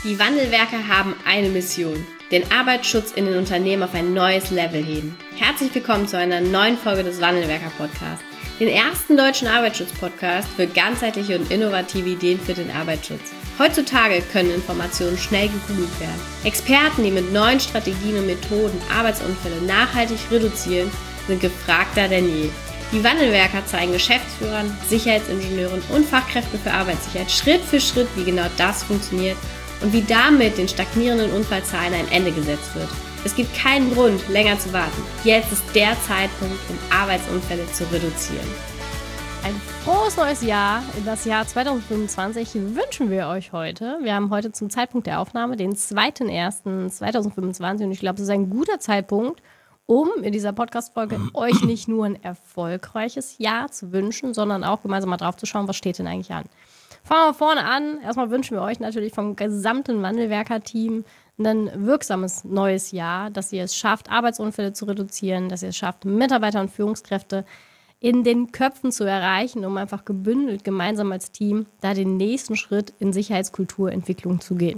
Die Wandelwerker haben eine Mission: den Arbeitsschutz in den Unternehmen auf ein neues Level heben. Herzlich willkommen zu einer neuen Folge des Wandelwerker-Podcasts, den ersten deutschen Arbeitsschutz-Podcast für ganzheitliche und innovative Ideen für den Arbeitsschutz. Heutzutage können Informationen schnell gegoogelt werden. Experten, die mit neuen Strategien und Methoden Arbeitsunfälle nachhaltig reduzieren, sind gefragter denn je. Die Wandelwerker zeigen Geschäftsführern, Sicherheitsingenieuren und Fachkräften für Arbeitssicherheit Schritt für Schritt, wie genau das funktioniert und wie damit den stagnierenden Unfallzahlen ein Ende gesetzt wird. Es gibt keinen Grund, länger zu warten. Jetzt ist der Zeitpunkt, um Arbeitsunfälle zu reduzieren. Ein frohes neues Jahr in das Jahr 2025 wünschen wir euch heute. Wir haben heute zum Zeitpunkt der Aufnahme den 2.1.2025 und ich glaube, es ist ein guter Zeitpunkt, um in dieser Podcast-Folge euch nicht nur ein erfolgreiches Jahr zu wünschen, sondern auch gemeinsam mal drauf zu schauen, was steht denn eigentlich an. Fangen wir vorne an. Erstmal wünschen wir euch natürlich vom gesamten Wandelwerker-Team ein wirksames neues Jahr, dass ihr es schafft, Arbeitsunfälle zu reduzieren, dass ihr es schafft, Mitarbeiter und Führungskräfte in den Köpfen zu erreichen, um einfach gebündelt gemeinsam als Team da den nächsten Schritt in Sicherheitskulturentwicklung zu gehen.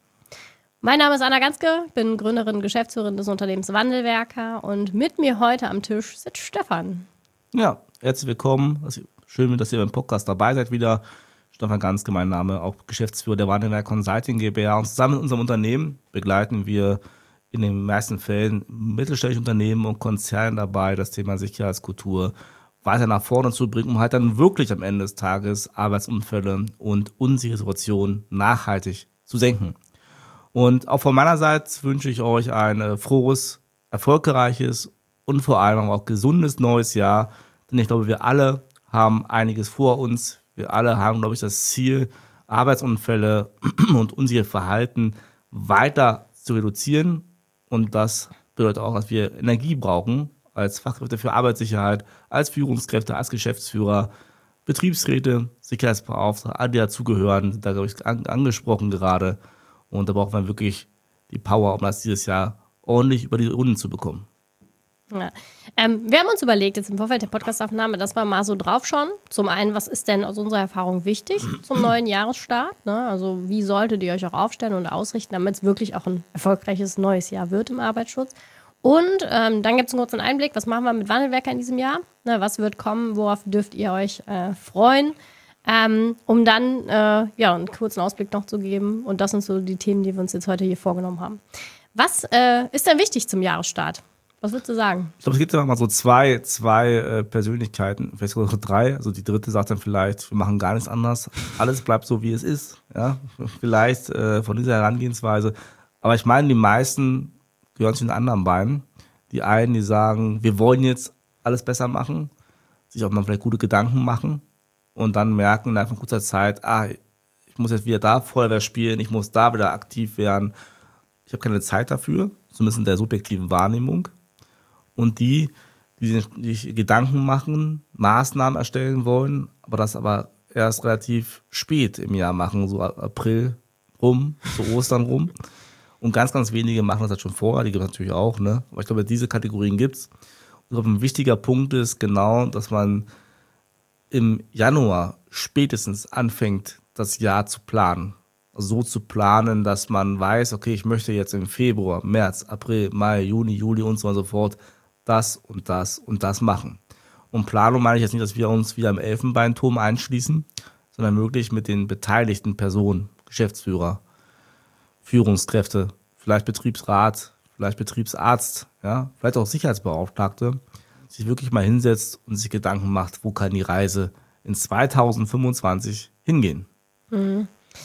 Mein Name ist Anna Ganske, bin Gründerin und Geschäftsführerin des Unternehmens Wandelwerker und mit mir heute am Tisch sitzt Stefan. Ja, herzlich willkommen. Schön, dass ihr beim Podcast dabei seid wieder. Stefan Ganske, mein Name, auch Geschäftsführer der Wandelwerker Consulting GmbH. Und zusammen mit unserem Unternehmen begleiten wir in den meisten Fällen mittelständische Unternehmen und Konzerne dabei, das Thema Sicherheitskultur weiter nach vorne zu bringen, um halt dann wirklich am Ende des Tages Arbeitsunfälle und unsichere Situationen nachhaltig zu senken. Und auch von meiner Seite wünsche ich euch ein frohes, erfolgreiches und vor allem auch gesundes neues Jahr. Denn ich glaube, wir alle haben einiges vor uns. Wir alle haben, glaube ich, das Ziel, Arbeitsunfälle und unsere Verhalten weiter zu reduzieren. Und das bedeutet auch, dass wir Energie brauchen als Fachkräfte für Arbeitssicherheit, als Führungskräfte, als Geschäftsführer, Betriebsräte, Sicherheitsbeauftragte, alle, die dazugehören, sind da, glaube ich, angesprochen gerade. Und da braucht man wirklich die Power, um das dieses Jahr ordentlich über die Runden zu bekommen. Ja. Wir haben uns überlegt, jetzt im Vorfeld der Podcastaufnahme, dass wir mal so drauf schauen. Zum einen, was ist denn aus unserer Erfahrung wichtig zum neuen Jahresstart? Ne? Also wie solltet ihr euch auch aufstellen und ausrichten, damit es wirklich auch ein erfolgreiches neues Jahr wird im Arbeitsschutz? Und dann gibt es einen kurzen Einblick, was machen wir mit Wandelwerker in diesem Jahr? Ne, was wird kommen, worauf dürft ihr euch freuen? Um dann einen kurzen Ausblick noch zu geben. Und das sind so die Themen, die wir uns jetzt heute hier vorgenommen haben. Was ist denn wichtig zum Jahresstart? Was würdest du sagen? Ich glaube, es gibt ja mal so zwei Persönlichkeiten, vielleicht sogar drei. Also die dritte sagt dann vielleicht, wir machen gar nichts anders. Alles bleibt so, wie es ist. Ja, vielleicht von dieser Herangehensweise. Aber ich meine, die meisten gehören zu den anderen beiden. Die einen, die sagen, wir wollen jetzt alles besser machen, sich auch mal vielleicht gute Gedanken machen und dann merken in einfach kurzer Zeit, ich muss jetzt wieder da Feuerwehr spielen, ich muss da wieder aktiv werden. Ich habe keine Zeit dafür, zumindest in der subjektiven Wahrnehmung. Und die sich Gedanken machen, Maßnahmen erstellen wollen, aber das aber erst relativ spät im Jahr machen, so April rum, so Ostern rum. Und ganz, ganz wenige machen das halt schon vorher, die gibt es natürlich auch, ne? Aber ich glaube, diese Kategorien gibt's. Und ich glaube, ein wichtiger Punkt ist genau, dass man im Januar spätestens anfängt, das Jahr zu planen. Also so zu planen, dass man weiß, okay, ich möchte jetzt im Februar, März, April, Mai, Juni, Juli und so weiter und so fort das und das und das machen. Und Planung meine ich jetzt nicht, dass wir uns wieder im Elfenbeinturm einschließen, sondern wirklich mit den beteiligten Personen, Geschäftsführer, Führungskräfte, vielleicht Betriebsrat, vielleicht Betriebsarzt, ja, vielleicht auch Sicherheitsbeauftragte, sich wirklich mal hinsetzt und sich Gedanken macht, wo kann die Reise in 2025 hingehen. Mhm.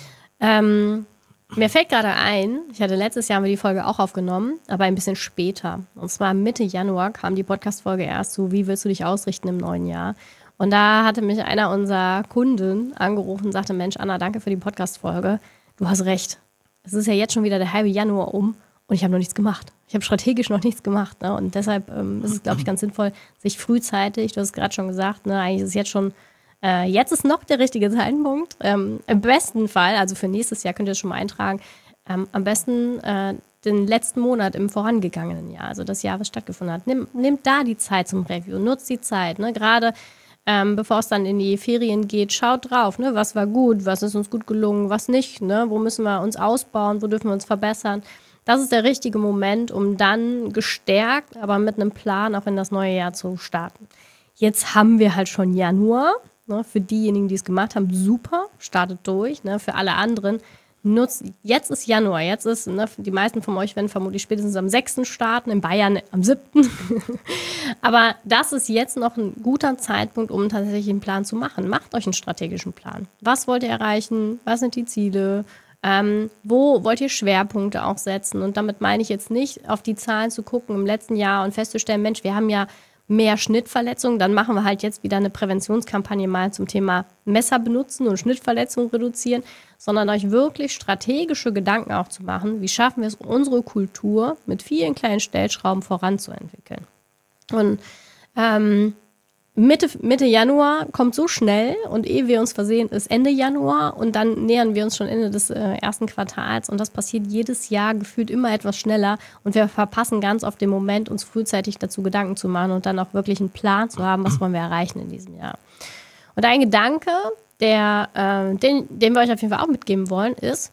Mir fällt gerade ein, ich hatte letztes Jahr die Folge auch aufgenommen, aber ein bisschen später. Und zwar Mitte Januar kam die Podcast-Folge erst so, wie willst du dich ausrichten im neuen Jahr? Und da hatte mich einer unserer Kunden angerufen und sagte, Mensch, Anna, danke für die Podcast-Folge. Du hast recht. Es ist ja jetzt schon wieder der halbe Januar um und ich habe noch nichts gemacht. Ich habe strategisch noch nichts gemacht. Ne? Und deshalb ist es, glaube ich, ganz sinnvoll, sich frühzeitig, du hast es gerade schon gesagt, ne, eigentlich ist es jetzt schon, jetzt ist noch der richtige Zeitpunkt. Im besten Fall, also für nächstes Jahr könnt ihr das schon mal eintragen, am besten den letzten Monat im vorangegangenen Jahr, also das Jahr, was stattgefunden hat. Nehmt da die Zeit zum Review, nutzt die Zeit. Ne? Gerade bevor es dann in die Ferien geht, schaut drauf, ne? Was war gut, was ist uns gut gelungen, was nicht, ne? Wo müssen wir uns ausbauen, wo dürfen wir uns verbessern. Das ist der richtige Moment, um dann gestärkt, aber mit einem Plan auch in das neue Jahr zu starten. Jetzt haben wir halt schon Januar. Ne? Für diejenigen, die es gemacht haben, super, startet durch. Ne? Für alle anderen, jetzt ist Januar. Jetzt ist, ne, die meisten von euch werden vermutlich spätestens am 6. starten, in Bayern am 7. Aber das ist jetzt noch ein guter Zeitpunkt, um tatsächlich einen Plan zu machen. Macht euch einen strategischen Plan. Was wollt ihr erreichen? Was sind die Ziele? Wo wollt ihr Schwerpunkte auch setzen? Und damit meine ich jetzt nicht, auf die Zahlen zu gucken im letzten Jahr und festzustellen, Mensch, wir haben ja mehr Schnittverletzungen, dann machen wir halt jetzt wieder eine Präventionskampagne mal zum Thema Messer benutzen und Schnittverletzungen reduzieren, sondern euch wirklich strategische Gedanken auch zu machen, wie schaffen wir es, unsere Kultur mit vielen kleinen Stellschrauben voranzuentwickeln. Und Mitte Januar kommt so schnell und ehe wir uns versehen, ist Ende Januar und dann nähern wir uns schon Ende des ersten Quartals und das passiert jedes Jahr gefühlt immer etwas schneller und wir verpassen ganz oft den Moment, uns frühzeitig dazu Gedanken zu machen und dann auch wirklich einen Plan zu haben, was wollen wir erreichen in diesem Jahr. Und ein Gedanke, den wir euch auf jeden Fall auch mitgeben wollen, ist,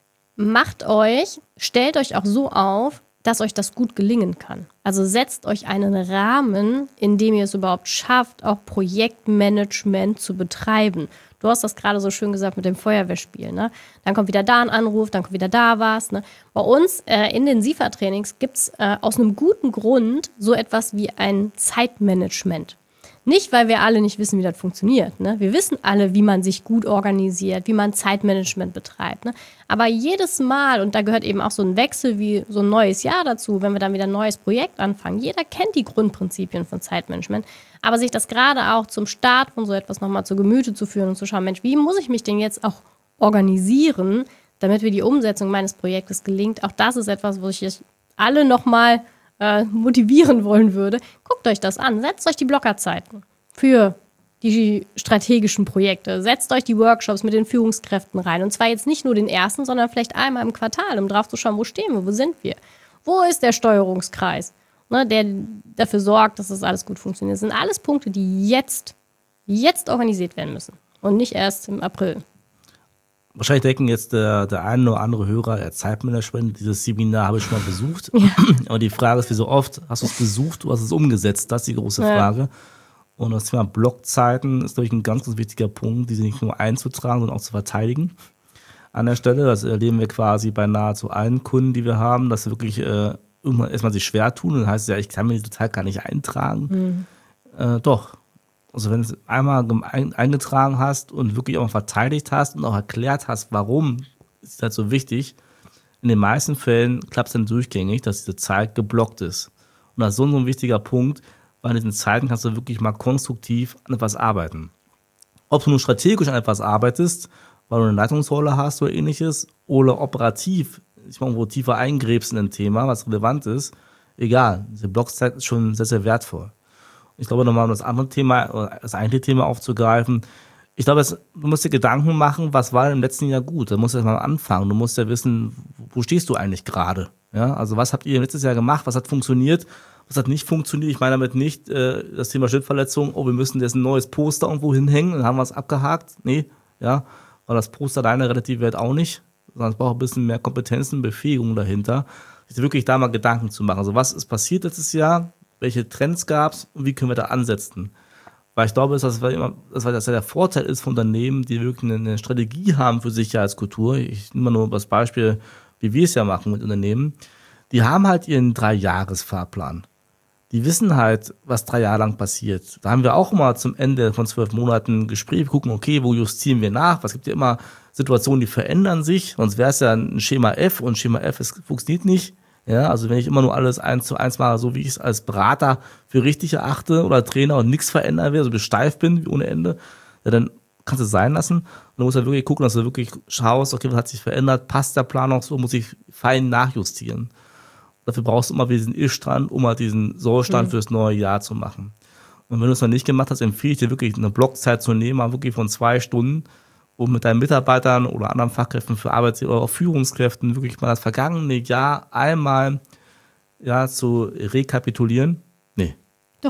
stellt euch auch so auf, dass euch das gut gelingen kann. Also setzt euch einen Rahmen, in dem ihr es überhaupt schafft, auch Projektmanagement zu betreiben. Du hast das gerade so schön gesagt mit dem Feuerwehrspiel. Ne? Dann kommt wieder da ein Anruf, dann kommt wieder da was. Ne? Bei uns in den SIFA-Trainings gibt es aus einem guten Grund so etwas wie ein Zeitmanagement. Nicht, weil wir alle nicht wissen, wie das funktioniert. Ne? Wir wissen alle, wie man sich gut organisiert, wie man Zeitmanagement betreibt. Ne? Aber jedes Mal, und da gehört eben auch so ein Wechsel wie so ein neues Jahr dazu, wenn wir dann wieder ein neues Projekt anfangen. Jeder kennt die Grundprinzipien von Zeitmanagement. Aber sich das gerade auch zum Start von so etwas nochmal zu Gemüte zu führen und zu schauen, Mensch, wie muss ich mich denn jetzt auch organisieren, damit mir die Umsetzung meines Projektes gelingt. Auch das ist etwas, wo ich jetzt alle nochmal motivieren wollen würde. Guckt euch das an. Setzt euch die Blockerzeiten für die strategischen Projekte. Setzt euch die Workshops mit den Führungskräften rein. Und zwar jetzt nicht nur den ersten, sondern vielleicht einmal im Quartal, um drauf zu schauen, wo stehen wir, wo sind wir? Wo ist der Steuerungskreis, ne, der dafür sorgt, dass das alles gut funktioniert? Das sind alles Punkte, die jetzt organisiert werden müssen und nicht erst im April. Wahrscheinlich denken jetzt der eine oder andere Hörer, Zeitmanagement, dieses Seminar habe ich schon mal besucht. Ja. Aber die Frage ist, wie so oft, hast du es besucht, du hast es umgesetzt? Das ist die große Frage. Ja. Und das Thema Blockzeiten ist, glaube ich, ein ganz, ganz wichtiger Punkt, diese nicht nur einzutragen, sondern auch zu verteidigen. An der Stelle, das erleben wir quasi bei nahezu allen Kunden, die wir haben, dass sie wirklich irgendwann erstmal sich schwer tun. Und dann heißt es ja, ich kann mir diese Zeit gar nicht eintragen. Doch. Also wenn du es einmal eingetragen hast und wirklich auch verteidigt hast und auch erklärt hast, warum, ist das so wichtig, in den meisten Fällen klappt es dann durchgängig, dass diese Zeit geblockt ist. Und das ist so ein wichtiger Punkt, weil in diesen Zeiten kannst du wirklich mal konstruktiv an etwas arbeiten. Ob du nur strategisch an etwas arbeitest, weil du eine Leitungsrolle hast oder ähnliches, oder operativ, ich mal irgendwo tiefer eingräbst in ein Thema, was relevant ist, egal, diese Blockzeit ist schon sehr, sehr wertvoll. Ich glaube, nochmal um das andere Thema, oder das eigentliche Thema aufzugreifen. Ich glaube, du musst dir Gedanken machen, was war im letzten Jahr gut. Da musst du erst mal anfangen. Du musst ja wissen, wo stehst du eigentlich gerade? Ja, also was habt ihr letztes Jahr gemacht? Was hat funktioniert? Was hat nicht funktioniert? Ich meine damit nicht das Thema Schnittverletzung. Oh, wir müssen jetzt ein neues Poster irgendwo hinhängen. Dann haben wir es abgehakt. Nee, ja, weil das Poster alleine relativ wert auch nicht. Sondern es braucht ein bisschen mehr Kompetenzen, Befähigung dahinter. Sich wirklich da mal Gedanken zu machen. Also was ist passiert letztes Jahr? Welche Trends gab es und wie können wir da ansetzen? Weil ich glaube, dass das der Vorteil ist von Unternehmen, die wirklich eine Strategie haben für Sicherheitskultur. Ich nehme mal nur das Beispiel, wie wir es ja machen mit Unternehmen. Die haben halt ihren 3-Jahres-Fahrplan. Die wissen halt, was 3 Jahre lang passiert. Da haben wir auch immer zum Ende von 12 Monaten ein Gespräch, gucken, okay, wo justieren wir nach? Was gibt ja immer Situationen, die verändern sich. Sonst wäre es ja ein Schema F und Schema F funktioniert nicht. Ja, also wenn ich immer nur alles 1:1 mache, so wie ich es als Berater für richtig erachte oder Trainer und nichts verändern will, also steif bin wie ohne Ende, ja, dann kannst du es sein lassen. Und du musst halt wirklich gucken, dass du wirklich schaust, okay, was hat sich verändert, passt der Plan noch so, muss ich fein nachjustieren. Dafür brauchst du immer diesen Ist-Stand, um halt diesen Sollstand fürs neue Jahr zu machen. Und wenn du es noch nicht gemacht hast, empfehle ich dir wirklich eine Blockzeit zu nehmen, mal wirklich von 2 Stunden, um mit deinen Mitarbeitern oder anderen Fachkräften für Arbeits- oder auch Führungskräften wirklich mal das vergangene Jahr einmal zu rekapitulieren. Nee. Doch.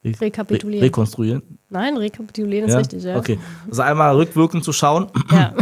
Rekapitulieren. Rekonstruieren. Nein, rekapitulieren ist richtig, ja. Okay. Also einmal rückwirkend zu schauen, Ja.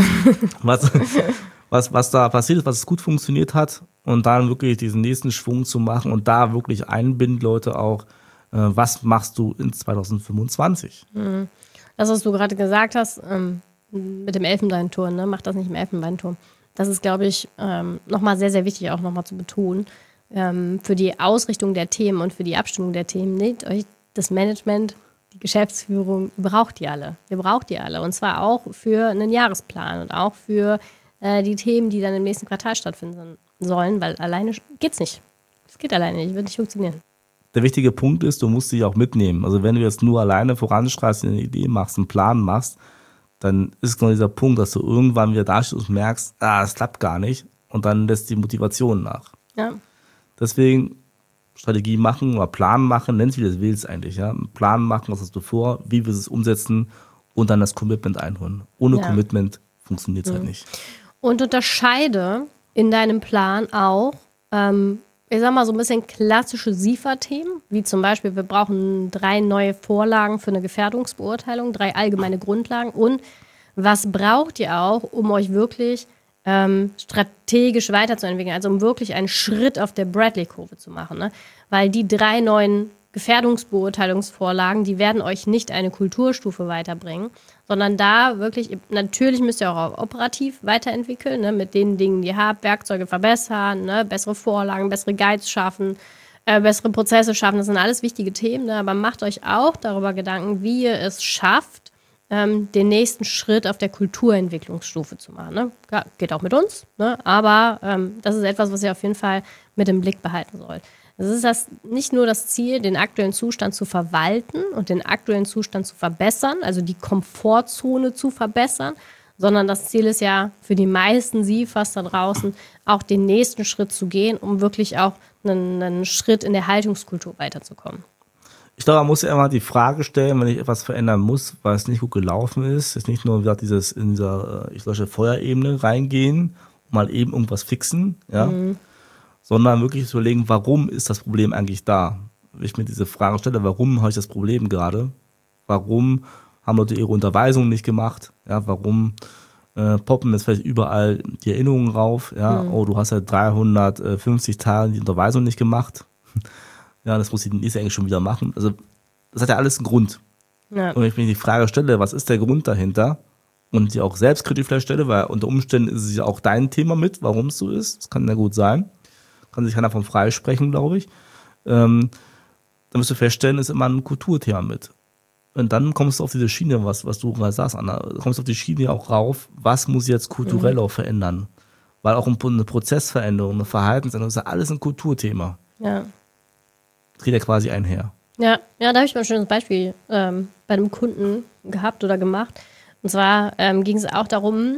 was da passiert ist, was gut funktioniert hat und dann wirklich diesen nächsten Schwung zu machen und da wirklich einbinden Leute auch, was machst du in 2025? Das, was du gerade gesagt hast, mit dem Elfenbeinturm, ne? Mach das nicht im Elfenbeinturm. Das ist, glaube ich, nochmal sehr, sehr wichtig, auch nochmal zu betonen. Für die Ausrichtung der Themen und für die Abstimmung der Themen, nehmt euch das Management, die Geschäftsführung, braucht ihr alle. Ihr braucht die alle. Und zwar auch für einen Jahresplan und auch für die Themen, die dann im nächsten Quartal stattfinden sollen, weil alleine geht's nicht. Es geht alleine nicht, wird nicht funktionieren. Der wichtige Punkt ist, du musst dich auch mitnehmen. Also wenn du jetzt nur alleine voranschreibst, eine Idee machst, einen Plan machst, dann ist genau dieser Punkt, dass du irgendwann wieder dastehst und merkst, es klappt gar nicht und dann lässt die Motivation nach. Ja. Deswegen Strategie machen oder Plan machen, nennst wie du das willst eigentlich. Ja? Einen Plan machen, was hast du vor, wie willst du es umsetzen und dann das Commitment einholen. Ohne Commitment funktioniert es halt nicht. Und unterscheide in deinem Plan auch, ich sag mal, so ein bisschen klassische SIFA-Themen, wie zum Beispiel, wir brauchen 3 neue Vorlagen für eine Gefährdungsbeurteilung, 3 allgemeine Grundlagen und was braucht ihr auch, um euch wirklich strategisch weiterzuentwickeln, also um wirklich einen Schritt auf der Bradley-Kurve zu machen, ne? Weil die 3 neuen Gefährdungsbeurteilungsvorlagen, die werden euch nicht eine Kulturstufe weiterbringen, sondern da wirklich, natürlich müsst ihr auch operativ weiterentwickeln, ne, mit den Dingen, die ihr habt, Werkzeuge verbessern, ne, bessere Vorlagen, bessere Guides schaffen, bessere Prozesse schaffen, das sind alles wichtige Themen, ne, aber macht euch auch darüber Gedanken, wie ihr es schafft, den nächsten Schritt auf der Kulturentwicklungsstufe zu machen. Ne? Ja, geht auch mit uns, ne? Aber das ist etwas, was ihr auf jeden Fall mit im Blick behalten sollt. Es ist nicht nur das Ziel, den aktuellen Zustand zu verwalten und den aktuellen Zustand zu verbessern, also die Komfortzone zu verbessern, sondern das Ziel ist ja für die meisten SIFAs da draußen auch den nächsten Schritt zu gehen, um wirklich auch einen Schritt in der Haltungskultur weiterzukommen. Ich glaube, man muss ja immer die Frage stellen, wenn ich etwas verändern muss, weil es nicht gut gelaufen ist, jetzt nicht nur in dieser Feuerebene reingehen, mal eben irgendwas fixen, ja, sondern wirklich zu überlegen, warum ist das Problem eigentlich da? Wenn ich mir diese Frage stelle, warum habe ich das Problem gerade? Warum haben Leute ihre Unterweisung nicht gemacht? Ja, warum poppen jetzt vielleicht überall die Erinnerungen rauf? Ja, oh, du hast ja 350 Tage die Unterweisung nicht gemacht. Ja, das muss die nächste eigentlich schon wieder machen. Also, das hat ja alles einen Grund. Ja. Und wenn ich mir die Frage stelle, was ist der Grund dahinter? Und die auch selbstkritisch vielleicht stelle, weil unter Umständen ist es ja auch dein Thema mit, warum es so ist. Das kann ja gut sein. Kann sich keiner von freisprechen, glaube ich. Dann wirst du feststellen, ist immer ein Kulturthema mit. Und dann kommst du auf diese Schiene, was du gerade sagst, Anna, kommst du auf die Schiene auch rauf, was muss jetzt kulturell auch verändern? Weil auch eine Prozessveränderung, eine Verhaltensänderung, ist ja alles ein Kulturthema. Ja. Geht ja quasi einher. Ja, da habe ich mal ein schönes Beispiel bei einem Kunden gehabt oder gemacht. Und zwar ging es auch darum,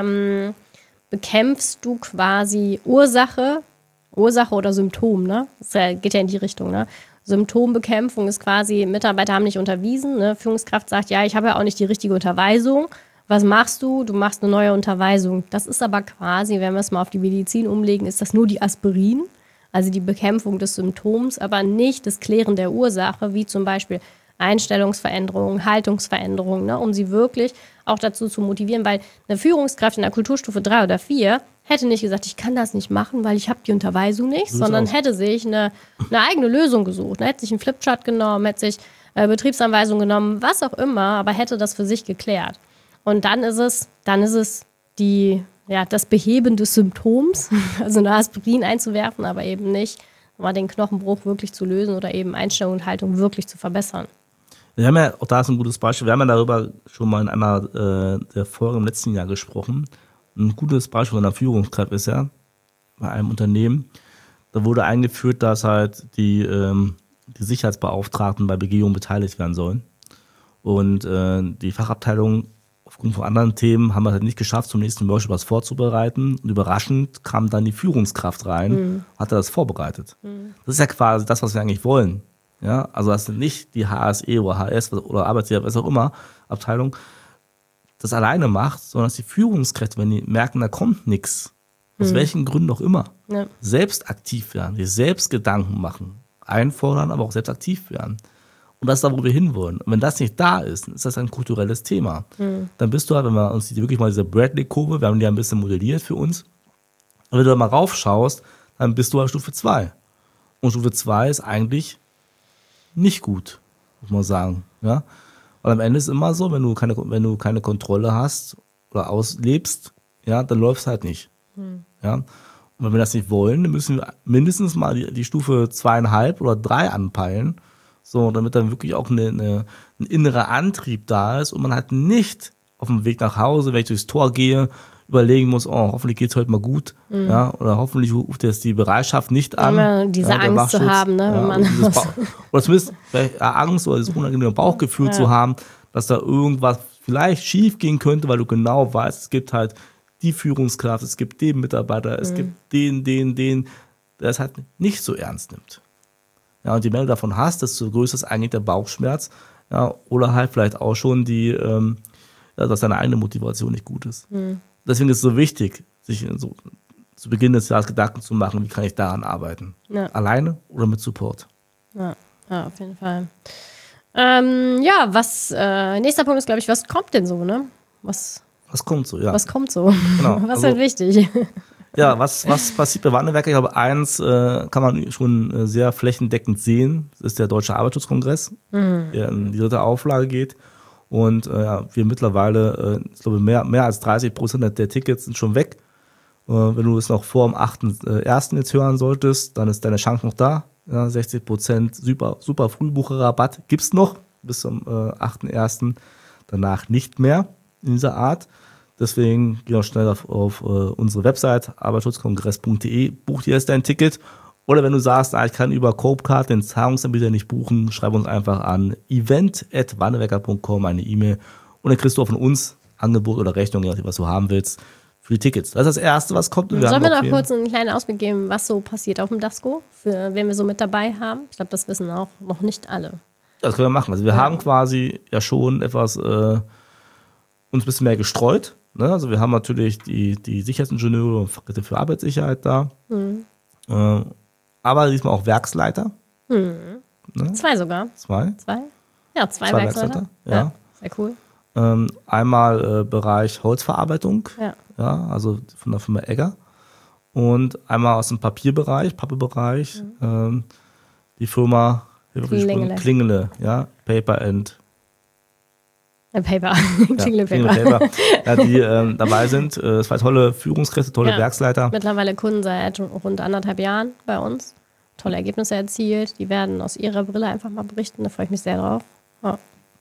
bekämpfst du quasi Ursache oder Symptom, ne? Das geht ja in die Richtung, ne? Symptombekämpfung ist quasi, Mitarbeiter haben nicht unterwiesen, ne? Führungskraft sagt, ja, ich habe ja auch nicht die richtige Unterweisung. Was machst du? Du machst eine neue Unterweisung. Das ist aber quasi, wenn wir es mal auf die Medizin umlegen, ist das nur die Aspirin. Also die Bekämpfung des Symptoms, aber nicht das Klären der Ursache, wie zum Beispiel Einstellungsveränderungen, Haltungsveränderungen, ne, um sie wirklich auch dazu zu motivieren, weil eine Führungskraft in der Kulturstufe 3 oder 4 hätte nicht gesagt, ich kann das nicht machen, weil ich habe die Unterweisung nicht, sondern hätte sich eine eigene Lösung gesucht. Hätte sich einen Flipchart genommen, hätte sich Betriebsanweisung genommen, was auch immer, aber hätte das für sich geklärt. Und dann ist es das Beheben des Symptoms, also eine Aspirin einzuwerfen, aber eben nicht, mal den Knochenbruch wirklich zu lösen oder eben Einstellung und Haltung wirklich zu verbessern. Wir haben ja, auch da ist ein gutes Beispiel, wir haben ja darüber schon mal in einer der Folgen im letzten Jahr gesprochen. Ein gutes Beispiel von einer Führungskraft ist ja, bei einem Unternehmen, da wurde eingeführt, dass halt die Sicherheitsbeauftragten bei Begehungen beteiligt werden sollen. Und die Fachabteilung aufgrund von anderen Themen haben wir halt nicht geschafft, zum nächsten Workshop was vorzubereiten. Und überraschend kam dann die Führungskraft rein, hatte das vorbereitet. Das ist ja quasi das, was wir eigentlich wollen. Ja, also das sind nicht die HSE oder HS oder Arbeitgeber, was auch immer, Abteilung, das alleine macht, sondern dass die Führungskräfte, wenn die merken, da kommt nichts, aus welchen Gründen auch immer, selbst aktiv werden, die selbst Gedanken machen, einfordern, aber auch selbst aktiv werden. Und das ist da, wo wir hinwollen. Und wenn das nicht da ist, dann ist das ein kulturelles Thema. Dann bist du halt, wenn wir uns wirklich mal diese Bradley-Kurve, wir haben die ja ein bisschen modelliert für uns, und wenn du da mal raufschaust, dann bist du halt Stufe 2. Und Stufe 2 ist eigentlich nicht gut, muss man sagen. Ja? Weil am Ende ist es immer so, wenn du keine Kontrolle hast oder auslebst, ja, dann läuft es halt nicht. Ja? Und wenn wir das nicht wollen, dann müssen wir mindestens mal die Stufe 2,5 oder 3 anpeilen, so, damit dann wirklich auch ein innerer Antrieb da ist und man halt nicht auf dem Weg nach Hause, wenn ich durchs Tor gehe, überlegen muss, hoffentlich geht es heute mal gut, ja, oder hoffentlich ruft jetzt die Bereitschaft nicht an. Immer diese Angst zu haben, ne, wenn man oder zumindest Angst oder dieses unangenehme Bauchgefühl zu haben, dass da irgendwas vielleicht schief gehen könnte, weil du genau weißt, es gibt halt die Führungskraft, es gibt den Mitarbeiter, es gibt den, der es halt nicht so ernst nimmt. Ja, und je mehr du davon hast, desto größer ist eigentlich der Bauchschmerz, ja, oder halt vielleicht auch schon dass deine eigene Motivation nicht gut ist. Deswegen ist es so wichtig, sich so zu Beginn des Jahres Gedanken zu machen, wie kann ich daran arbeiten? Ja. Alleine oder mit Support? Ja, auf jeden Fall. Nächster Punkt ist, glaube ich, was kommt denn so, ne? Was kommt so, ja. Was kommt so? Genau. Was ist halt wichtig? Ja, was passiert bei Wandelwerker? Ich glaube, eins kann man schon sehr flächendeckend sehen. Das ist der Deutsche Arbeitsschutzkongress, der in die 3. Auflage geht. Und wir mittlerweile, ich glaube, mehr als 30% der Tickets sind schon weg. Wenn du es noch vor dem 8.1. jetzt hören solltest, dann ist deine Chance noch da. Ja, 60% super Frühbucherrabatt gibt's noch bis zum 8.1. Danach nicht mehr in dieser Art. Deswegen geh auch schnell auf unsere Website arbeitsschutzkongress.de, buch dir jetzt dein Ticket. Oder wenn du sagst, ich kann über Copecard den Zahlungsanbieter nicht buchen, schreib uns einfach an event@wandelwerker.com eine E-Mail und dann kriegst du auch von uns Angebot oder Rechnung, je nachdem, was du haben willst, für die Tickets. Das ist das Erste, was kommt. Sollen wir noch kurz einen kleinen Ausblick geben, was so passiert auf dem DASCO, für wen wir so mit dabei haben? Ich glaube, das wissen auch noch nicht alle. Das können wir machen. Also wir haben quasi ja schon etwas uns ein bisschen mehr gestreut. Ne? Also wir haben natürlich die Sicherheitsingenieure und Fachkräfte für Arbeitssicherheit da. Aber diesmal auch Werksleiter. Ne? 2 sogar. 2? Ja, 2 Werksleiter. Ja. Sehr cool. Einmal Bereich Holzverarbeitung, ja, also von der Firma Egger. Und einmal aus dem Pappebereich, die Firma Klingele, ja, Paper and Paper. Klingele Paper. Ja, die dabei sind. 2 tolle Führungskräfte, tolle Werksleiter. Mittlerweile Kunden seit rund 1,5 Jahren bei uns. Tolle Ergebnisse erzielt. Die werden aus ihrer Brille einfach mal berichten. Da freue ich mich sehr drauf. Ja.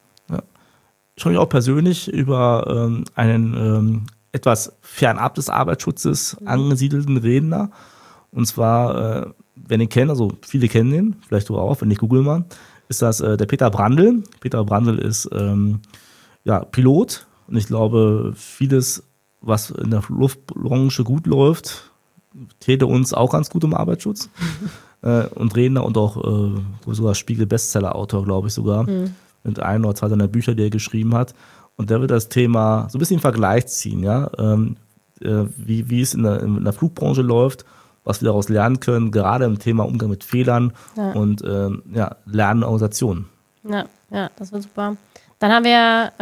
Ich freue mich auch persönlich über einen etwas fernab des Arbeitsschutzes angesiedelten Redner. Und zwar, wenn ihr ihn kennt, also viele kennen ihn, vielleicht du auch, wenn nicht, google mal, ist das der Peter Brandl. Peter Brandl ist Pilot und ich glaube, vieles, was in der Luftbranche gut läuft, täte uns auch ganz gut im Arbeitsschutz. Und Redner und auch sogar Spiegel-Bestseller-Autor, glaube ich sogar, mit 1 oder 2 seiner Bücher, die er geschrieben hat. Und der wird das Thema so ein bisschen im Vergleich ziehen, ja, wie es in der Flugbranche läuft, was wir daraus lernen können, gerade im Thema Umgang mit Fehlern und Lernorganisationen. Ja, das wird super. Dann haben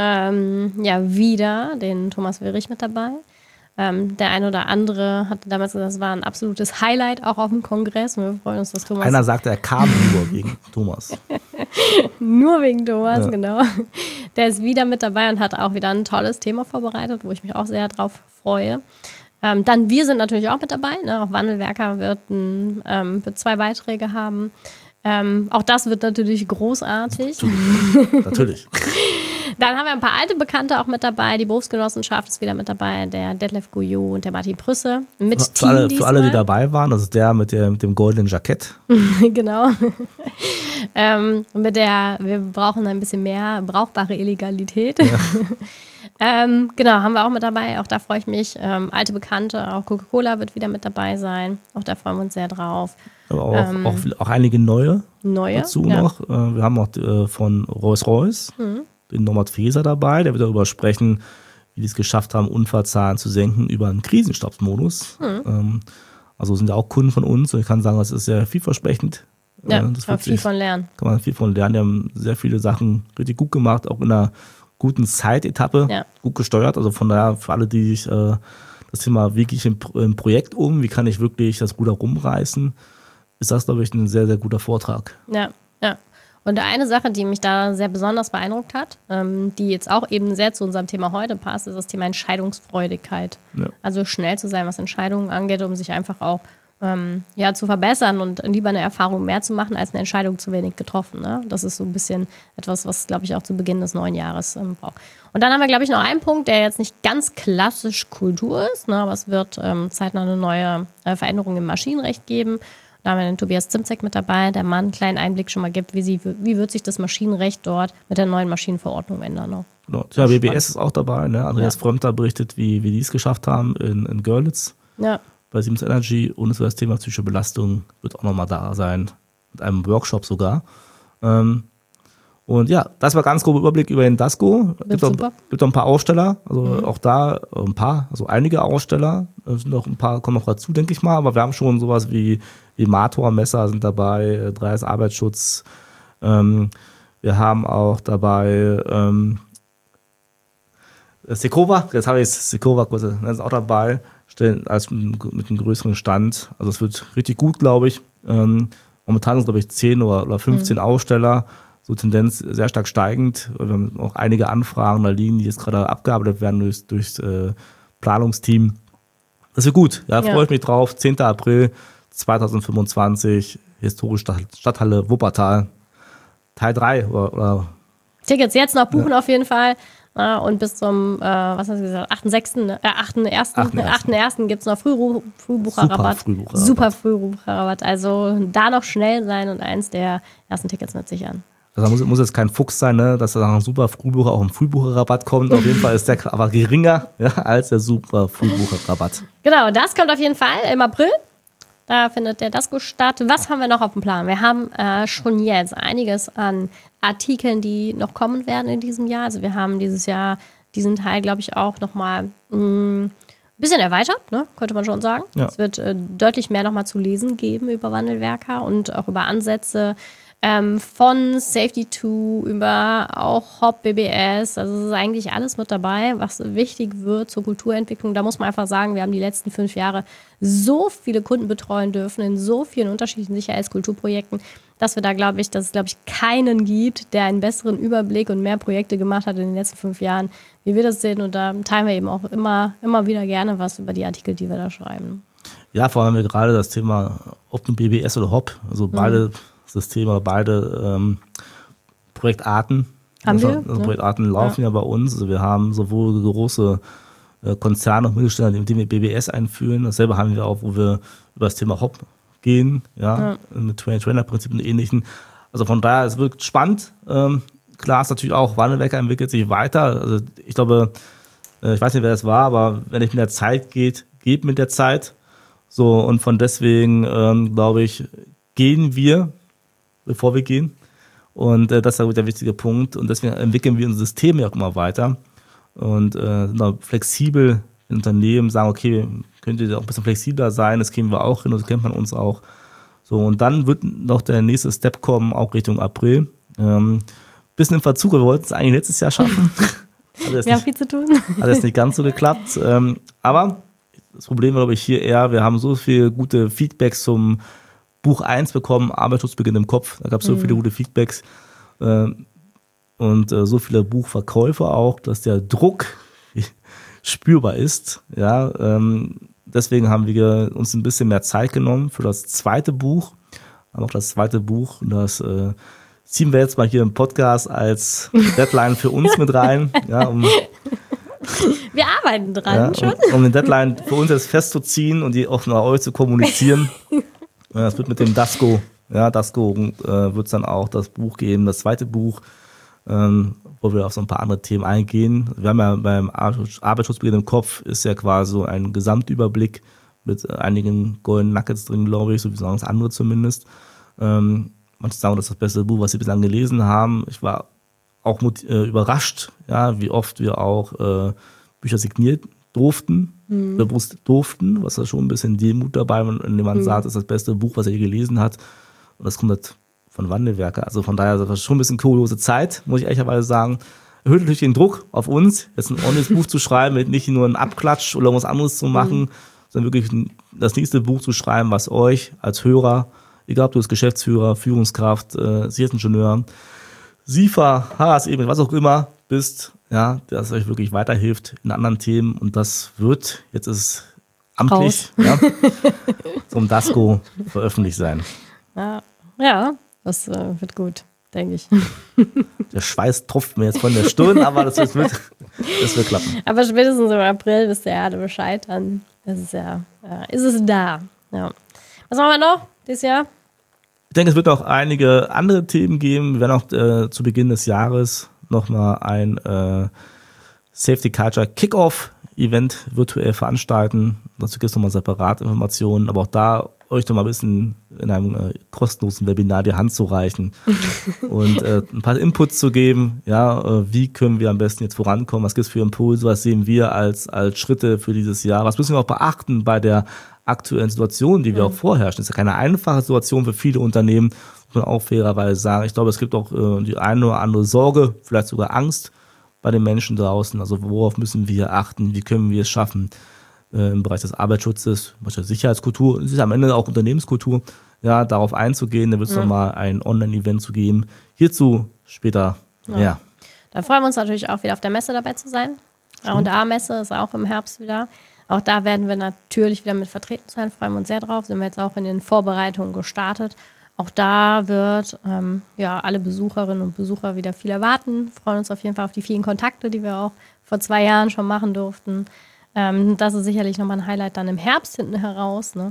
wir wieder den Thomas Willrich mit dabei. Der ein oder andere hatte damals gesagt, das war ein absolutes Highlight auch auf dem Kongress. Und wir freuen uns, dass Thomas... Einer sagte, er kam nur wegen Thomas. Nur wegen Thomas, genau. Der ist wieder mit dabei und hat auch wieder ein tolles Thema vorbereitet, wo ich mich auch sehr drauf freue. Dann wir sind natürlich auch mit dabei. Ne? Auch Wandelwerker wird 2 Beiträge haben. Auch das wird natürlich großartig. Natürlich. Dann haben wir ein paar alte Bekannte auch mit dabei. Die Berufsgenossenschaft ist wieder mit dabei. Der Detlef Gouillou und der Martin Prüsse. Für alle, die dabei waren, das ist der mit dem goldenen Jackett. Genau. Wir brauchen ein bisschen mehr brauchbare Illegalität. Ja. Genau, haben wir auch mit dabei. Auch da freue ich mich. Alte Bekannte, auch Coca-Cola wird wieder mit dabei sein. Auch da freuen wir uns sehr drauf. Aber auch einige neue dazu noch. Wir haben auch von Rolls-Royce den Norbert Feser dabei. Der wird darüber sprechen, wie die es geschafft haben, Unfallzahlen zu senken über einen Krisenstabsmodus. Also sind ja auch Kunden von uns. Und ich kann sagen, das ist sehr vielversprechend, Ja, das kann man viel von lernen. Kann man viel von lernen. Die haben sehr viele Sachen richtig gut gemacht, auch in einer guten Zeitetappe, gut gesteuert. Also von daher für alle, die sich das Thema, wie gehe ich im Projekt um, wie kann ich wirklich das Ruder rumreißen, ist das, glaube ich, ein sehr, sehr guter Vortrag. Ja. Und eine Sache, die mich da sehr besonders beeindruckt hat, die jetzt auch eben sehr zu unserem Thema heute passt, ist das Thema Entscheidungsfreudigkeit. Ja. Also schnell zu sein, was Entscheidungen angeht, um sich einfach auch zu verbessern und lieber eine Erfahrung mehr zu machen, als eine Entscheidung zu wenig getroffen. Ne? Das ist so ein bisschen etwas, was, glaube ich, auch zu Beginn des neuen Jahres braucht. Und dann haben wir, glaube ich, noch einen Punkt, der jetzt nicht ganz klassisch Kultur ist, ne? Aber es wird zeitnah eine neue Veränderung im Maschinenrecht geben. Da haben wir den Tobias Zimzek mit dabei, der mal einen kleinen Einblick schon mal gibt, wie wird sich das Maschinenrecht dort mit der neuen Maschinenverordnung ändern. Ne? Genau. Ja, BBS ist auch dabei. Ne? Andreas Frömmter berichtet, wie die es geschafft haben in Görlitz bei Siemens Energy. Und das Thema psychische Belastung wird auch nochmal da sein, mit einem Workshop sogar. Und ja, das war ganz grober Überblick über den DASGO. Gibt auch ein paar Aussteller, also auch da einige Aussteller. Sind noch ein paar, kommen noch dazu, denke ich mal. Aber wir haben schon sowas wie Mator, Messer sind dabei, 3S Arbeitsschutz. Wir haben auch dabei Sekova, jetzt habe ich Sekova kurz, das ist auch dabei, stellen als mit einem größeren Stand. Also es wird richtig gut, glaube ich. Momentan sind es, glaube ich, 10 oder 15 Aussteller. So Tendenz sehr stark steigend. Wir haben auch einige Anfragen da liegen, die jetzt gerade abgearbeitet werden durchs Planungsteam. Das wird gut. Ja, freue ich mich drauf. 10. April 2025, historische Stadthalle Wuppertal. Teil 3. Oder Tickets jetzt noch buchen auf jeden Fall. Und bis zum, 8.1. gibt es noch Frühbucherrabatt. Super Frühbucherrabatt. Also da noch schnell sein und eins der ersten Tickets mit sichern. Also muss jetzt kein Fuchs sein, ne? Dass da nach einem super Frühbucher auch ein Frühbucherrabatt kommt. Auf jeden Fall ist der aber geringer als der super Frühbucherrabatt. Genau, das kommt auf jeden Fall im April. Da findet der DASGO statt. Was haben wir noch auf dem Plan? Wir haben schon jetzt einiges an Artikeln, die noch kommen werden in diesem Jahr. Also wir haben dieses Jahr diesen Teil, glaube ich, auch nochmal ein bisschen erweitert, ne? Könnte man schon sagen. Ja. Es wird deutlich mehr nochmal zu lesen geben über Wandelwerker und auch über Ansätze von Safety 2 über auch HOP, BBS, also es ist eigentlich alles mit dabei, was wichtig wird zur Kulturentwicklung. Da muss man einfach sagen, wir haben die letzten 5 Jahre so viele Kunden betreuen dürfen in so vielen unterschiedlichen Sicherheitskulturprojekten, dass es, glaube ich, keinen gibt, der einen besseren Überblick und mehr Projekte gemacht hat in den letzten 5 Jahren, wie wir das sehen. Und da teilen wir eben auch immer wieder gerne was über die Artikel, die wir da schreiben. Ja, vor allem haben wir gerade das Thema, ob ein BBS oder HOP, also beide Systeme, beide Projektarten. Projektarten laufen ja bei uns. Also wir haben sowohl große Konzerne und Mittelständler, mit denen wir BBS einführen. Dasselbe haben wir auch, wo wir über das Thema HOP gehen, mit Trainer-Prinzip und ähnlichen. Also von daher, es wird spannend. Klar ist natürlich auch, Wandelwerker entwickelt sich weiter. Also ich glaube, ich weiß nicht, wer das war, aber wenn ich mit der Zeit geht mit der Zeit. So, und von deswegen, glaube ich, gehen wir, bevor wir gehen. Und das ist der wichtige Punkt. Und deswegen entwickeln wir unser System ja auch immer weiter. Und sind flexibel in Unternehmen, sagen, okay, könnt ihr auch ein bisschen flexibler sein, das kriegen wir auch hin, das kennt man uns auch. So, und dann wird noch der nächste Step kommen, auch Richtung April. Bisschen im Verzug, wir wollten es eigentlich letztes Jahr schaffen. Wir haben viel zu tun. Hat jetzt nicht ganz so geklappt. Aber das Problem war, glaube ich, hier eher, wir haben so viele gute Feedbacks zum Buch 1 bekommen, Arbeitsschutz beginnt im Kopf. Da gab es so viele gute Feedbacks und so viele Buchverkäufe auch, dass der Druck spürbar ist. Ja, deswegen haben wir uns ein bisschen mehr Zeit genommen für das zweite Buch. Aber auch das zweite Buch, das ziehen wir jetzt mal hier im Podcast als Deadline für uns mit rein. Ja, wir arbeiten dran schon. Um den Deadline für uns jetzt festzuziehen und die auch nach euch zu kommunizieren. Das wird mit dem DASGO, DASGO wird es dann auch das Buch geben, das zweite Buch, wo wir auf so ein paar andere Themen eingehen. Wir haben ja beim Arbeitsschutzbeginn im Kopf, ist ja quasi so ein Gesamtüberblick mit einigen Golden Nuggets drin, glaube ich, so wie sagen es andere zumindest. Manche sagen, das ist das beste Buch, was sie bislang gelesen haben. Ich war auch überrascht, wie oft wir auch Bücher signiert durften, bewusst durften, was da schon ein bisschen Demut dabei, indem man sagt, das ist das beste Buch, was er je gelesen hat. Und das kommt halt von Wandelwerker. Also von daher das war schon ein bisschen kuriose Zeit, muss ich ehrlicherweise sagen. Erhöht natürlich den Druck auf uns, jetzt ein ordentliches Buch zu schreiben, nicht nur einen Abklatsch oder was anderes zu machen, sondern wirklich das nächste Buch zu schreiben, was euch als Hörer, egal ob du als Geschäftsführer, Führungskraft, Sicherheitsingenieur, SIFA, HS-Ebene, was auch immer bist, ja, das euch wirklich weiterhilft in anderen Themen. Und das wird, jetzt ist es amtlich, ja, zum DASCO veröffentlicht sein. Ja, das wird gut, denke ich. Der Schweiß tropft mir jetzt von der Stirn, aber das wird klappen. Aber spätestens im April wisst ihr ja alle Bescheid, dann ist es da. Ja. Was machen wir noch dieses Jahr? Ich denke, es wird noch einige andere Themen geben. Wir werden auch zu Beginn des Jahres nochmal ein Safety Culture Kickoff Event virtuell veranstalten. Dazu gibt es nochmal separate Informationen, aber auch da euch noch mal ein bisschen in einem kostenlosen Webinar die Hand zu reichen und ein paar Inputs zu geben, ja, wie können wir am besten jetzt vorankommen, was gibt es für Impulse, was sehen wir als Schritte für dieses Jahr, was müssen wir auch beachten bei der aktuellen Situation, die wir auch vorherrschen. Das ist ja keine einfache Situation für viele Unternehmen, muss man auch fairerweise sagen. Ich glaube, es gibt auch die eine oder andere Sorge, vielleicht sogar Angst bei den Menschen draußen. Also worauf müssen wir achten, wie können wir es schaffen, im Bereich des Arbeitsschutzes, im Bereich der Sicherheitskultur, es ist am Ende auch Unternehmenskultur, ja, darauf einzugehen. Da wird es nochmal ein Online-Event zu geben. Hierzu später mehr. Da freuen wir uns natürlich auch wieder auf der Messe dabei zu sein. R&A-Messe ist auch im Herbst wieder. Auch da werden wir natürlich wieder mit vertreten sein, freuen wir uns sehr drauf. Sind wir jetzt auch in den Vorbereitungen gestartet. Auch da wird alle Besucherinnen und Besucher wieder viel erwarten. Freuen uns auf jeden Fall auf die vielen Kontakte, die wir auch vor 2 Jahren schon machen durften. Das ist sicherlich nochmal ein Highlight dann im Herbst hinten heraus. Ne?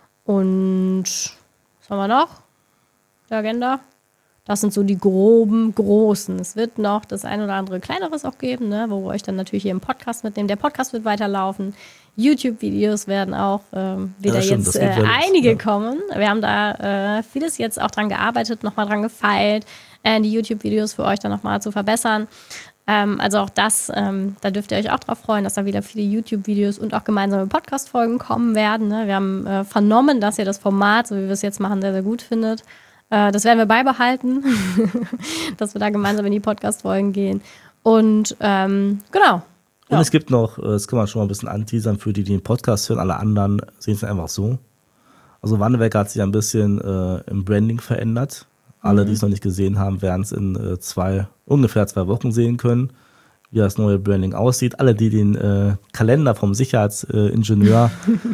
Und was haben wir noch? Die Agenda? Das sind so die großen. Es wird noch das ein oder andere kleineres auch geben, ne? Wo wir euch dann natürlich hier im Podcast mitnehmen. Der Podcast wird weiterlaufen. YouTube-Videos werden auch wieder jetzt einige kommen. Wir haben da vieles jetzt auch dran gearbeitet, nochmal dran gefeilt, die YouTube-Videos für euch dann nochmal zu verbessern. Also auch das, da dürft ihr euch auch drauf freuen, dass da wieder viele YouTube-Videos und auch gemeinsame Podcast-Folgen kommen werden. Ne? Wir haben vernommen, dass ihr das Format, so wie wir es jetzt machen, sehr, sehr gut findet. Das werden wir beibehalten, dass wir da gemeinsam in die Podcast-Folgen gehen. Und genau. Und es gibt noch, das kann man schon mal ein bisschen anteasern für die den Podcast hören, alle anderen sehen es einfach so. Also Wandelwerker hat sich ein bisschen im Branding verändert. Alle, die es noch nicht gesehen haben, werden es in ungefähr 2 Wochen sehen können, wie das neue Branding aussieht. Alle, die den Kalender vom Sicherheitsingenieur,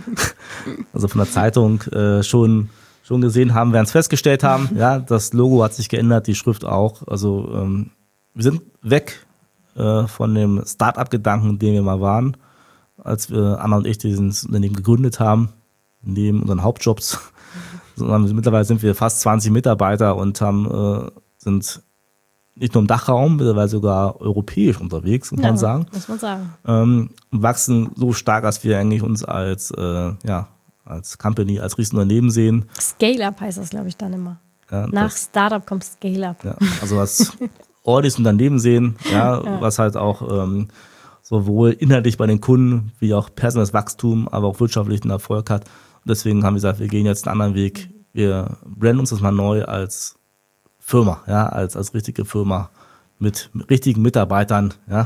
also von der Zeitung, schon gesehen haben, werden es festgestellt haben. Ja, das Logo hat sich geändert, die Schrift auch. Also wir sind weg von dem Start-up-Gedanken, in dem wir mal waren, als Anna und ich dieses Unternehmen gegründet haben, neben unseren Hauptjobs. Mittlerweile sind wir fast 20 Mitarbeiter und sind nicht nur im Dachraum, mittlerweile sogar europäisch unterwegs, muss man sagen. Muss man sagen. Wachsen so stark, dass wir eigentlich uns als Company, als Riesenunternehmen sehen. Scale-Up heißt das, glaube ich, dann immer. Ja, Nach Startup kommt Scale-Up. Ja, also als ordentliches Unternehmen sehen, was halt auch sowohl inhaltlich bei den Kunden wie auch personelles Wachstum, aber auch wirtschaftlichen Erfolg hat. Und deswegen haben wir gesagt, wir gehen jetzt einen anderen Weg. Wir branden uns das mal neu als Firma, ja, als richtige Firma mit richtigen Mitarbeitern, ja,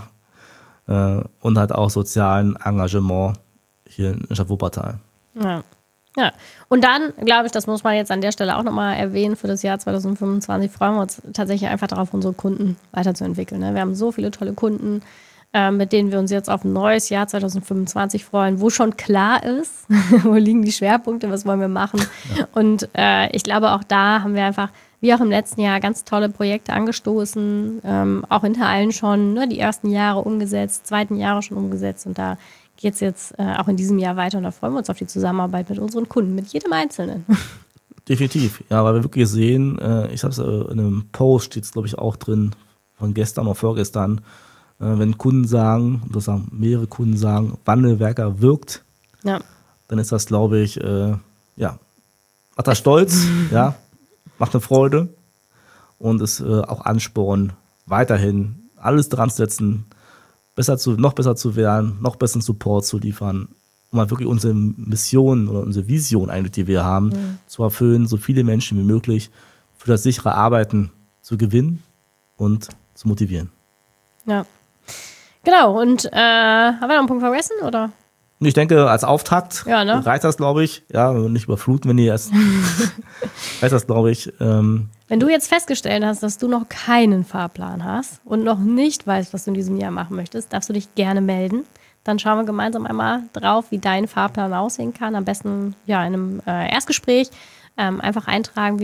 und halt auch sozialen Engagement hier in Stadt Wuppertal. Ja. Und dann, glaube ich, das muss man jetzt an der Stelle auch nochmal erwähnen, für das Jahr 2025 freuen wir uns tatsächlich einfach darauf, unsere Kunden weiterzuentwickeln. Ne? Wir haben so viele tolle Kunden, mit denen wir uns jetzt auf ein neues Jahr 2025 freuen, wo schon klar ist, wo liegen die Schwerpunkte, was wollen wir machen. Ja. Und ich glaube, auch da haben wir einfach, wie auch im letzten Jahr, ganz tolle Projekte angestoßen, auch in Teilen schon die ersten Jahre umgesetzt, zweiten Jahre schon umgesetzt, und da geht es jetzt auch in diesem Jahr weiter, und da freuen wir uns auf die Zusammenarbeit mit unseren Kunden, mit jedem Einzelnen. Definitiv, ja, weil wir wirklich sehen, ich habe es in einem Post, steht es glaube ich auch drin, von gestern oder vorgestern, wenn Kunden sagen, und das sagen mehrere Kunden sagen, Wandelwerker wirkt, dann ist das, glaube ich, macht das stolz, ja, macht eine Freude und ist auch Ansporn, weiterhin alles dran zu setzen, noch besser zu werden, noch besseren Support zu liefern, um halt wirklich unsere Mission oder unsere Vision eigentlich, die wir haben, zu erfüllen, so viele Menschen wie möglich für das sichere Arbeiten zu gewinnen und zu motivieren. Ja. Genau, und haben wir noch einen Punkt vergessen, oder? Ich denke, als Auftakt reicht das, glaube ich. Ja, nicht überfluten, wenn ihr erst reicht das, glaube ich. Wenn du jetzt festgestellt hast, dass du noch keinen Fahrplan hast und noch nicht weißt, was du in diesem Jahr machen möchtest, darfst du dich gerne melden. Dann schauen wir gemeinsam einmal drauf, wie dein Fahrplan aussehen kann. Am besten in einem Erstgespräch einfach eintragen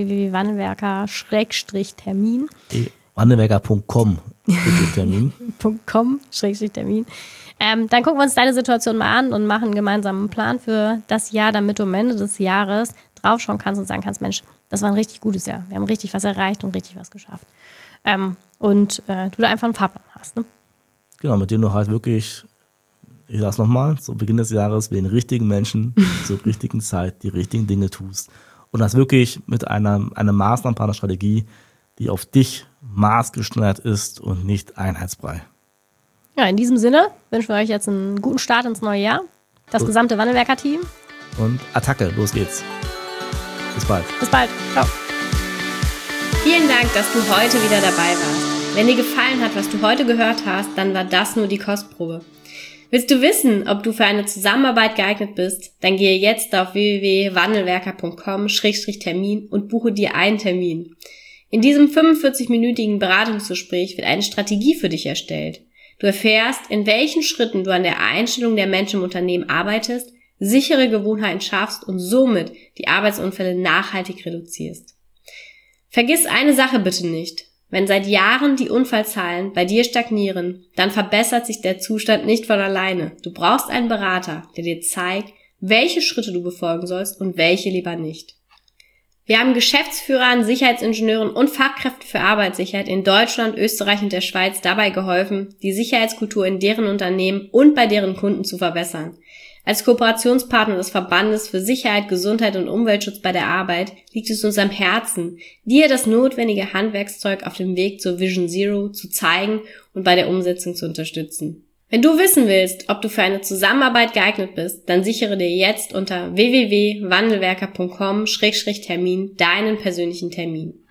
www.wandelwerker-termin. Wandelwerker.com Termin. .com/Termin. Dann gucken wir uns deine Situation mal an und machen gemeinsam einen Plan für das Jahr, damit du am Ende des Jahres draufschauen kannst und sagen kannst, Mensch, das war ein richtig gutes Jahr. Wir haben richtig was erreicht und richtig was geschafft. Und du da einfach einen Fahrplan hast. Ne? Genau, mit dem du halt wirklich, ich sag's nochmal, zu Beginn des Jahres mit den richtigen Menschen zur richtigen Zeit die richtigen Dinge tust. Und das wirklich mit einer Maßnahme, einer Strategie, die auf dich maßgeschneidert ist und nicht einheitsbrei. Ja, in diesem Sinne wünschen wir euch jetzt einen guten Start ins neue Jahr. Das gesamte Wandelwerker-Team. Und Attacke, los geht's. Bis bald. Bis bald. Ciao. Vielen Dank, dass du heute wieder dabei warst. Wenn dir gefallen hat, was du heute gehört hast, dann war das nur die Kostprobe. Willst du wissen, ob du für eine Zusammenarbeit geeignet bist? Dann gehe jetzt auf www.wandelwerker.com/Termin und buche dir einen Termin. In diesem 45-minütigen Beratungsgespräch wird eine Strategie für dich erstellt. Du erfährst, in welchen Schritten du an der Einstellung der Menschen im Unternehmen arbeitest, sichere Gewohnheiten schaffst und somit die Arbeitsunfälle nachhaltig reduzierst. Vergiss eine Sache bitte nicht. Wenn seit Jahren die Unfallzahlen bei dir stagnieren, dann verbessert sich der Zustand nicht von alleine. Du brauchst einen Berater, der dir zeigt, welche Schritte du befolgen sollst und welche lieber nicht. Wir haben Geschäftsführern, Sicherheitsingenieuren und Fachkräften für Arbeitssicherheit in Deutschland, Österreich und der Schweiz dabei geholfen, die Sicherheitskultur in deren Unternehmen und bei deren Kunden zu verbessern. Als Kooperationspartner des Verbandes für Sicherheit, Gesundheit und Umweltschutz bei der Arbeit liegt es uns am Herzen, dir das notwendige Handwerkszeug auf dem Weg zur Vision Zero zu zeigen und bei der Umsetzung zu unterstützen. Wenn du wissen willst, ob du für eine Zusammenarbeit geeignet bist, dann sichere dir jetzt unter www.wandelwerker.com/Termin deinen persönlichen Termin.